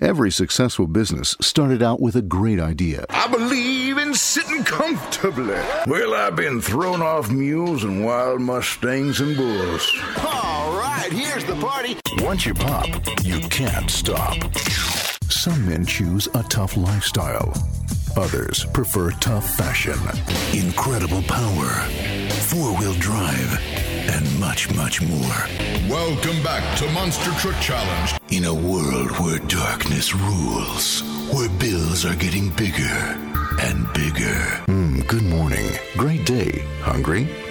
Every successful business started out with a great idea. I believe in sitting comfortably. Well, I've been thrown off mules and wild Mustangs and bulls. All right, here's the party. Once you pop, you can't stop. Some men choose a tough lifestyle. Others prefer tough fashion, incredible power, four-wheel drive, and much, much more. Welcome back to Monster Truck Challenge. In a world where darkness rules, where bills are getting bigger and bigger. Good morning. Great day. Hungry?